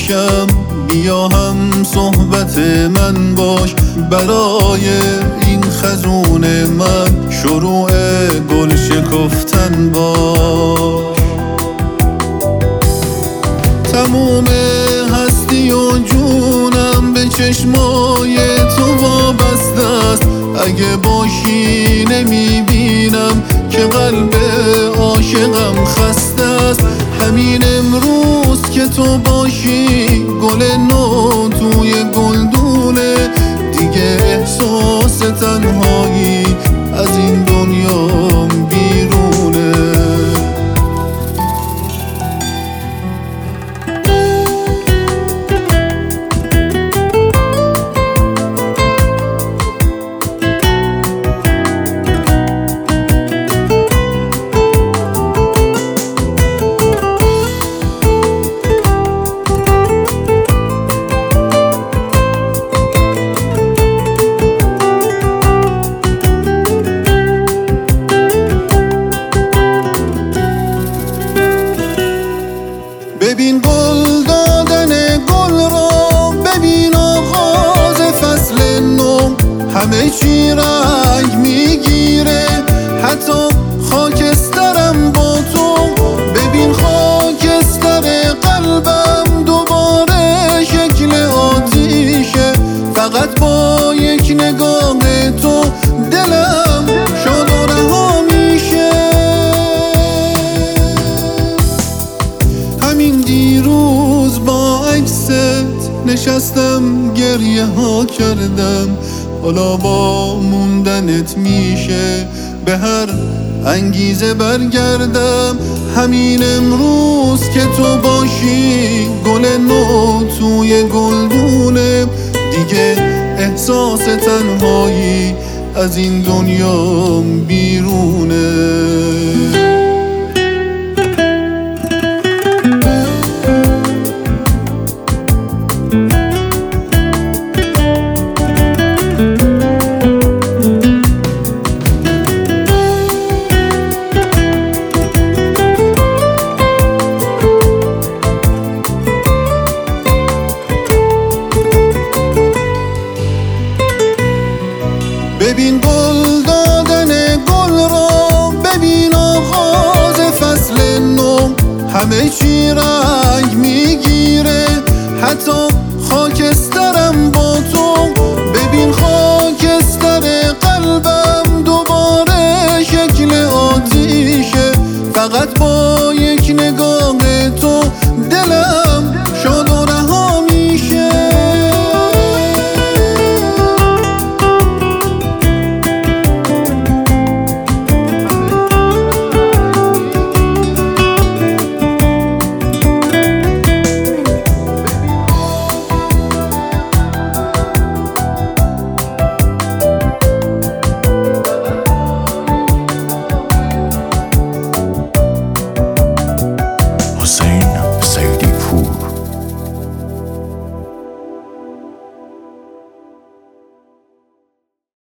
پیشم، بیا هم صحبت من باش. برای این خزون من شروع گل شکفتن باش. تموم هستی و جونم به چشمای تو وابسته است. اگه باشی نمیبینم که قلب عاشقم خسته است. همین امروز که تو باشی گل نو توی گلدونه، دیگه احساس تنهایی از این دنیا بیرونه. ببین گل دادن گل را، ببین آغاز فصل نو. همه چی رنگ میگیره، حتی خاکسترم با تو. ببین خاکستر قلبم دوباره شکل آتیشه. فقط با یک نگاه تو دلم شاد و رها میشه. همین دیروز با عکست نشستم گریه ها کردم. حالا با موندنت میشه به هر انگیزه برگردم. همین امروز که تو باشی گل نو توی گلدونه، دیگه احساس تنهایی از این دنیا بیرونه.